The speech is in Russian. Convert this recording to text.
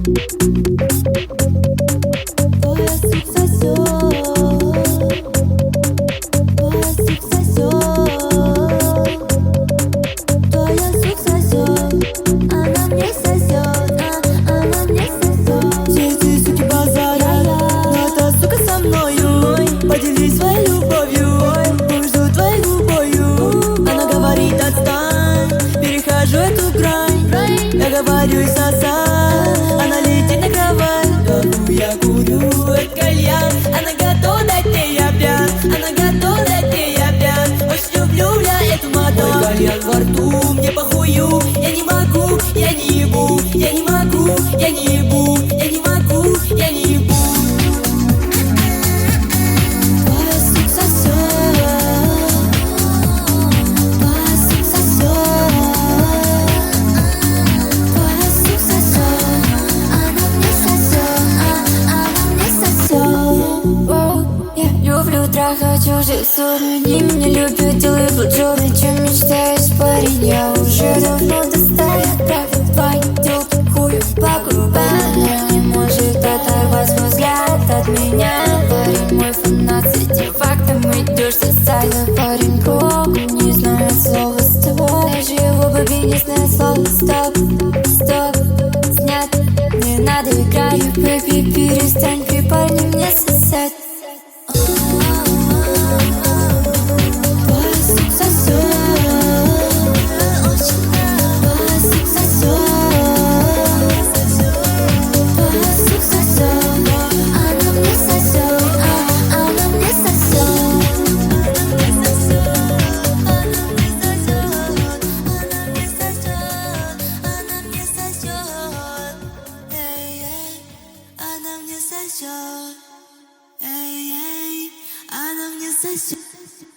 Твой язык сосёт, твой язык сосёт, твой язык сосёт, она мне сосёт, она мне сосёт. Все эти суки базарят, но эта сука со мною. Поделись своей любовью, пусть жду твоей губою. Она говорит: отстань, перехожу эту грань. Я говорю: и сосать, она летит на кровать. Давно я курю этот кальян, она готова дать мне я пьян, она готова дать мне я пьян. Очень люблю я эту мадам. Мой кальян во рту, мне похую, я не могу, я не ебу, я не могу, я не ебу, я не могу, я не ебу. Твой язык сосёт, твой язык сосёт, твой язык сосёт, она мне сосёт, она мне сосёт. Воу, я люблю трахать чужих сон. Они меня любят, делают блоджоб. О чем мечтаешь, парень, я уже давно достала. Правит пойдет хую по губам. Не может оторвать свой взгляд от меня. Парень мой фанат, с этим фактом идешь социально. Парень круг, не знает слова стоп. Даже его бабе не знает слова стоп. Стоп, снят, не надо играть, бэби, перестань при парне мне сосать. Твой язык сосёт, твой язык сосёт, твой язык сосёт, она мне сосёт, она мне сосёт, она мне сосёт, она мне сосёт, она мне сосёт, эй, эй, она мне сосёт, эй, эй, она мне сосёт.